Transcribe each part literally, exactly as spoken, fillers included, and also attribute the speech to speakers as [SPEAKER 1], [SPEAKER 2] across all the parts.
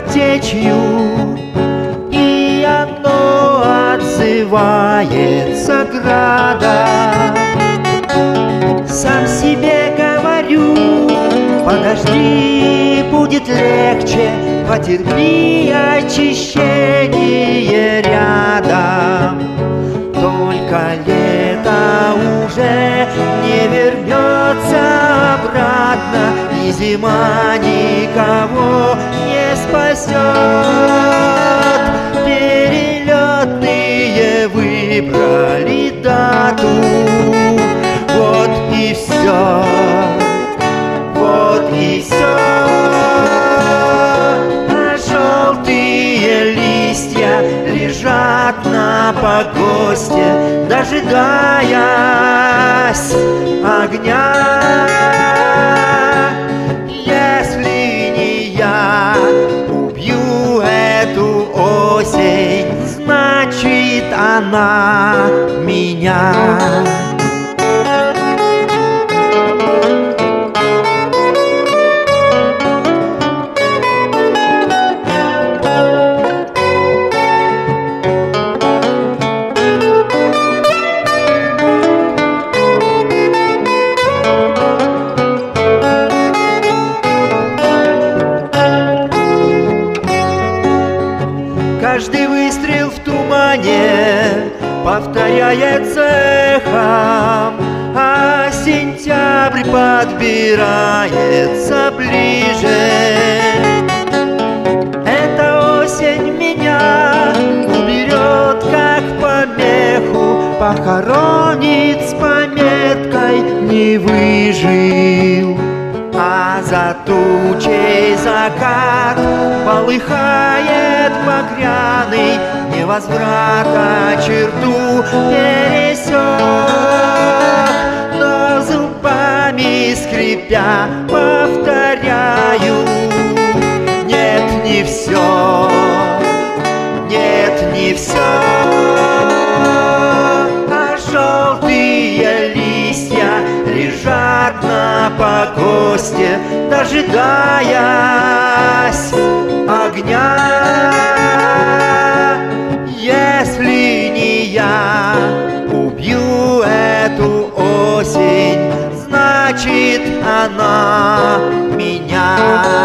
[SPEAKER 1] картечью, и оно отзывается градом. Сам себе говорю: подожди, будет легче, потерпи, очищение рядом. Только лето уже не вернется обратно, и зима никого не спасет. Перелетные выбрали дату, вот и все, вот и все. А желтые листья лежат на погосте, дожидаясь огня. Если не я убью эту осень, значит она меня. Каждый выстрел в тумане повторяется эхом, а сентябрь подбирается ближе. Эта осень меня уберет как помеху, похоронит с пометкой «не выжил». А за тучей закат полыхает багряный, невозврата черту пересек. Но зубами скрипя повторяю: нет, не все, нет, не все. А желтые листья лежат на погосте, дожидаясь огня. Если не я убью эту осень, значит она меня.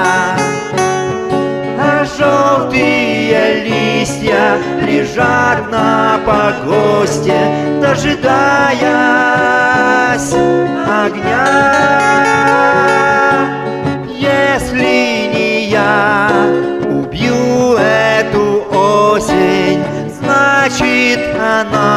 [SPEAKER 1] А желтые листья лежат на погосте, дожидаясь огня. Если не я убью эту осень, значит она